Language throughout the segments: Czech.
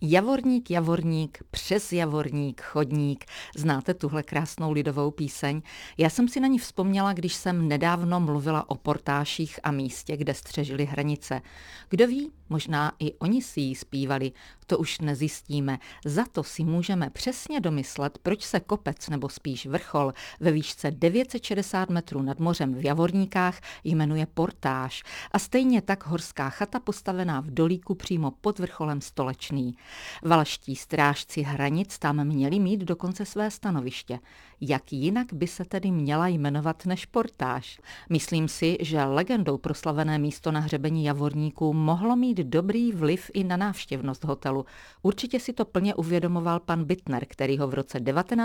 Javorník, javorník, přes javorník, chodník. Znáte tuhle krásnou lidovou píseň? Já jsem si na ní vzpomněla, když jsem nedávno mluvila o portáších a místě, kde střežili hranice. Kdo ví, možná i oni si ji zpívali, to už nezjistíme. Za to si můžeme přesně domyslet, proč se kopec, nebo spíš vrchol, ve výšce 960 metrů nad mořem v Javorníkách jmenuje Portáš a stejně tak horská chata postavená v dolíku přímo pod vrcholem Stolečný. Valaští strážci hranic tam měli mít dokonce své stanoviště. Jak jinak by se tedy měla jmenovat než Portáš? Myslím si, že legendou proslavené místo na hřebení Javorníků mohlo mít dobrý vliv i na návštěvnost hotelu. Určitě si to plně uvědomoval pan Bittner, který ho v roce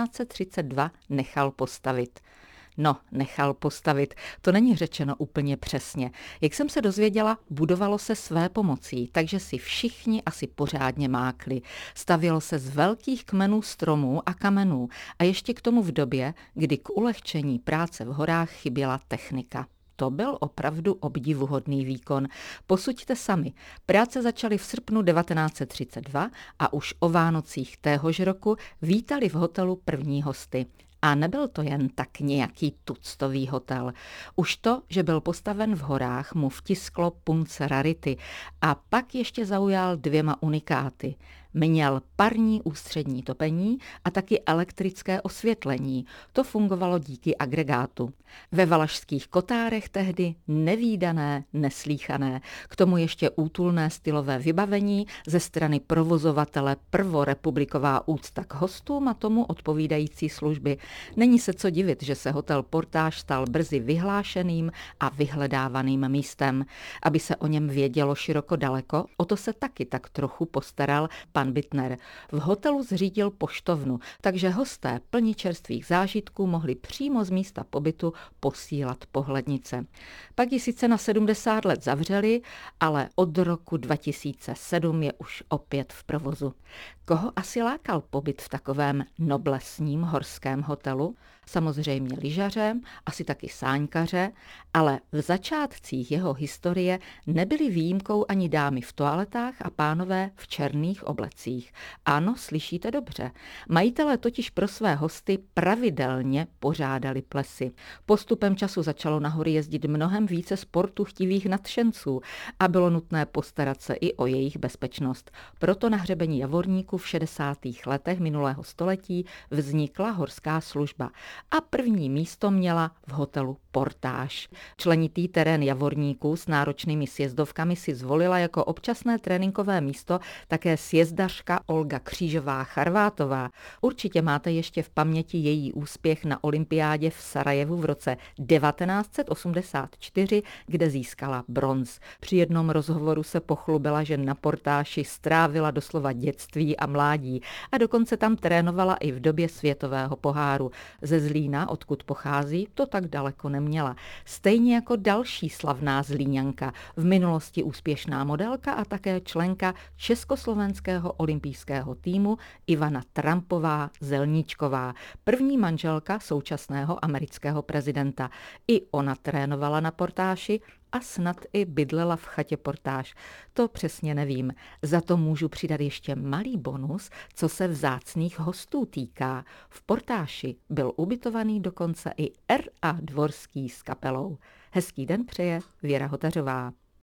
1932 nechal postavit. No, nechal postavit, to není řečeno úplně přesně. Jak jsem se dozvěděla, budovalo se své pomocí, takže si všichni asi pořádně mákli. Stavělo se z velkých kmenů stromů a kamenů a ještě k tomu v době, kdy k ulehčení práce v horách chyběla technika. To byl opravdu obdivuhodný výkon. Posuďte sami. Práce začaly v srpnu 1932 a už o Vánocích téhož roku vítali v hotelu první hosty. A nebyl to jen tak nějaký tuctový hotel. Už to, že byl postaven v horách, mu vtisklo punce rarity a pak ještě zaujal dvěma unikáty. Měl parní ústřední topení a taky elektrické osvětlení. To fungovalo díky agregátu. Ve valašských kotárech tehdy nevídané, neslíchané. K tomu ještě útulné stylové vybavení ze strany provozovatele prvorepubliková úcta k hostům a tomu odpovídající služby. Není se co divit, že se hotel Portáš stal brzy vyhlášeným a vyhledávaným místem. Aby se o něm vědělo široko daleko, o to se taky tak trochu postaral pan Bittner. V hotelu zřídil poštovnu, takže hosté plní čerstvých zážitků mohli přímo z místa pobytu posílat pohlednice. Pak ji sice na 70 let zavřeli, ale od roku 2007 je už opět v provozu. Koho asi lákal pobyt v takovém noblesním horském hotelu? Samozřejmě lyžaře, asi taky sáňkaře, ale v začátcích jeho historie nebyly výjimkou ani dámy v toaletách a pánové v černých oblecích. Ano, slyšíte dobře. Majitelé totiž pro své hosty pravidelně pořádali plesy. Postupem času začalo na hory jezdit mnohem více sportu chtivých nadšenců a bylo nutné postarat se i o jejich bezpečnost. Proto na hřebení Javorníku v 60. letech minulého století vznikla horská služba a první místo měla v hotelu Portáš. Členitý terén Javorníků s náročnými sjezdovkami si zvolila jako občasné tréninkové místo také sjezdařka Olga Křížová-Charvátová. Určitě máte ještě v paměti její úspěch na olympiádě v Sarajevu v roce 1984, kde získala bronz. Při jednom rozhovoru se pochlubila, že na Portáši strávila doslova dětství a mládí a dokonce tam trénovala i v době světového poháru. Ze Zlína, odkud pochází, to tak daleko neměla. Stejně jako další slavná Zlíňanka, v minulosti úspěšná modelka a také členka československého olympijského týmu Ivana Trampová-Zelníčková, první manželka současného amerického prezidenta. I ona trénovala na Portáši a snad i bydlela v chatě Portáš. To přesně nevím. Za to můžu přidat ještě malý bonus, co se vzácných hostů týká. V Portáši byl ubytovaný dokonce i R.A. Dvorský s kapelou. Hezký den přeje Věra Hotařová.